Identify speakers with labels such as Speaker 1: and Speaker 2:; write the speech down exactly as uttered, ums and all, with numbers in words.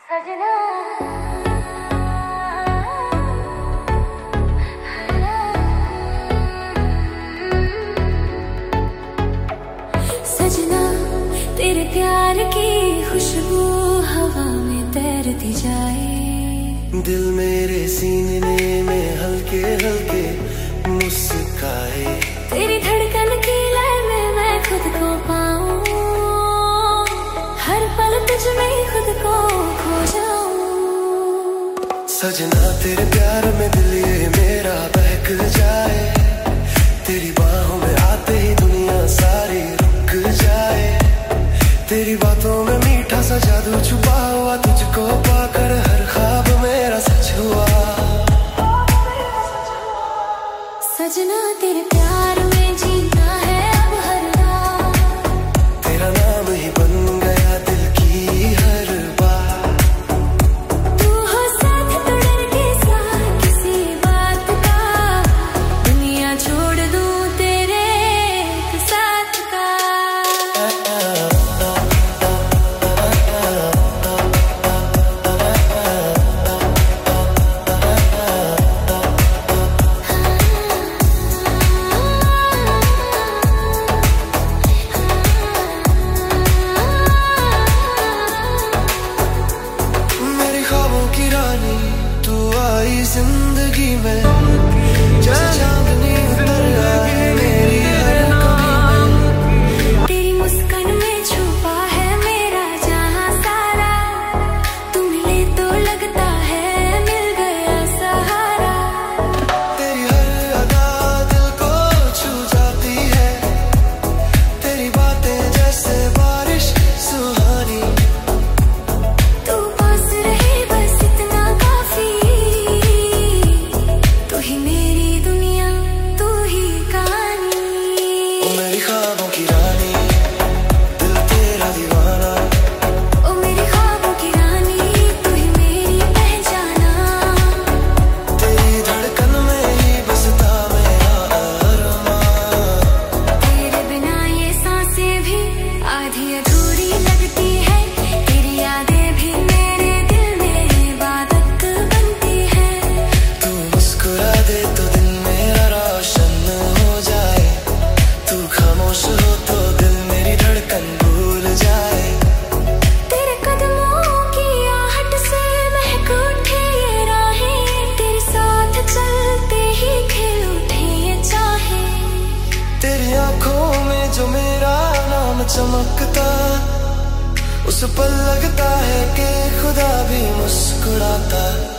Speaker 1: सजना सजना तेरे प्यार की खुशबू हवा में तैरती जाए,
Speaker 2: दिल मेरे सीने में हल्के हल्के मुस्काए,
Speaker 1: तेरी धड़कन की लय में मैं खुद को पाऊं, हर पल तुझ में खुद को खो जाऊं।
Speaker 2: सजना तेरे प्यार में दिल ये मेरा बहक जाए, तेरी बाहों में आते ही दुनिया सारी रुक जाए, तेरी बातों में मीठा सा जादू छुपा हुआ, तुझको पाकर हर ख्वाब मेरा सच हुआ।
Speaker 1: सजना तेरे प्यार में जीना है अब हर रात,
Speaker 2: तेरा नाम ही बन गया दिल की हर बात,
Speaker 1: तू हो साथ तो डर के साथ किसी बात का, दुनिया छोड़ दूं तेरे साथ का।
Speaker 2: जिंदगी में चांदनी उतर आए मेरी हर कमी में,
Speaker 1: तेरी मुस्कान में छुपा है मेरा जहां सारा, तू मिले तो लगता है मिल गया सहारा,
Speaker 2: तेरी हर अदा दिल को छू जाती है, तेरी बातें जैसे बारिश सुहानी,
Speaker 1: तू पास रहे बस इतना काफी, तू ही मेरी दुनिया तू ही कहानी।
Speaker 2: ओ मेरी ख्वाबों की रानी दिल तेरा दीवाना,
Speaker 1: ओ मेरी ख्वाबों की रानी तू ही मेरी पहचाना,
Speaker 2: तेरी धड़कन में ही बसता मेरा अरमान,
Speaker 1: तेरे बिना ये सांसें भी आधी अधूरी लगती है, तेरी यादें भी मेरे दिल में इबादत बनती है,
Speaker 2: तू मुस्कुरा दे तो दिल मेरा रोशन हो जाए, तू खामोश हो तो दिल मेरी धड़कन भूल जाए,
Speaker 1: तेरे कदमों की आहट से महक उठे ये राहें, तेरे साथ चलते ही खिल उठे ये चाहे,
Speaker 2: तेरी आंखों में जो मेरा नाम चमकता, उस पल लगता है कि खुदा भी मुस्कुराता।